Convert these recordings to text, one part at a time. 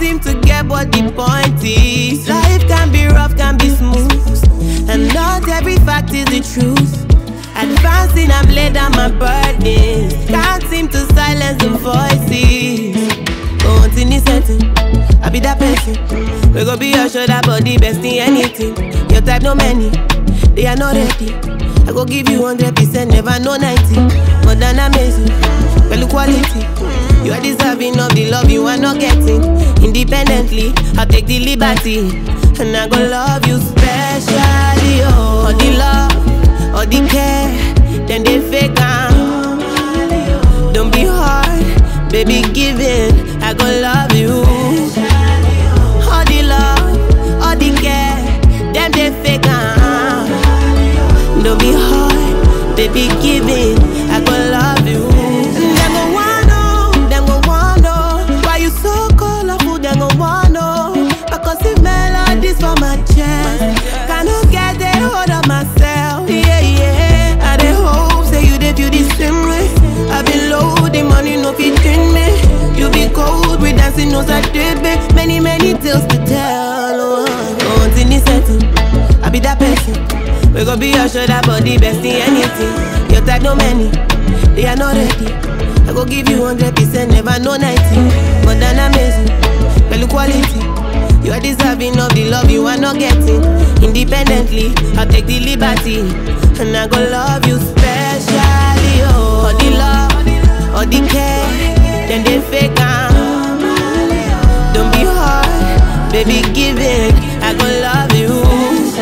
seem to get what the point is. Life can be rough, can be smooth, and not every fact is the truth. Advancing, I've laid down my burdens. Can't seem to silence the voices. But once in this setting, I be that person. We gon' be your shoulder, body, best in anything. Your type no many, they are not ready. I go give you 100%, never no 90. More than amazing, well quality. You are deserving of the love you are not getting. Independently, I'll take the liberty, and I go love you specially. Oh, all the love, all the care, then they fake am. Don't be hard, baby, give it. I go love you. All the love, all the care, then they fake am. Don't be hard, baby, give it. I go love you. Them go wanna know why you so colorful. Them go wanna know because the melodies for my chest. Cannot get the hold of myself. Yeah, yeah. I dey hope say you dey feel the same way. I been low, the money no fit in me. You be cold, we dancing no Saturday. Many tales to tell. Oh, once in this setting, I be that person. We gon' be your shoulder, body, best in anything. Your type no many, they are not ready. I go give you 100%, never no 90. More than amazing, well quality. You are deserving of the love you are not getting. Independently, I'll take the liberty, and I go love you specially. Oh, all the love, all the care, then they fake am. Don't be hard, baby, give it. I go love you.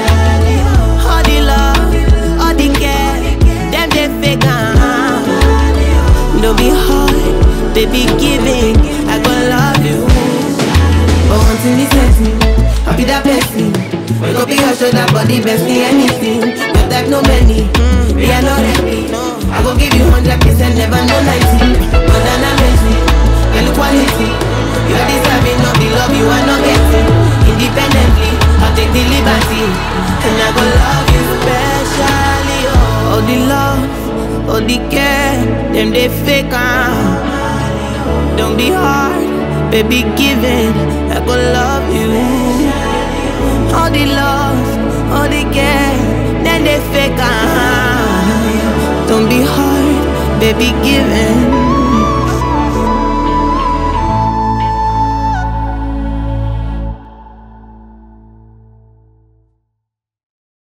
All the love, all the care, them they fake am. Don't be hard, baby, give it. I go love you. But once in this setting, I'll be that person. We gon' be your shoulder, body, best in anything. Your type no many, we are not ready. I go give you 100%, never no 90. More than amazing, well quality. You are deserving of the love you are not getting. Independently, I'll take the liberty, and I go love you specially. Oh, all the love, all the care, them they fake am. Don't be hard, baby, give it. I go love you. All the love, all the care, then they fake am. Don't be hard, baby, give it.